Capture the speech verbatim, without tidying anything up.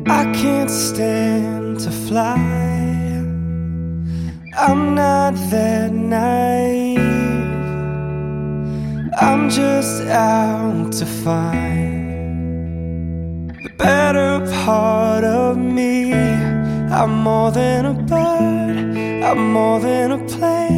I can't stand to fly. I'm not that naive. I'm just out to find the better part of me. I'm more than a bird, I'm more than a plane.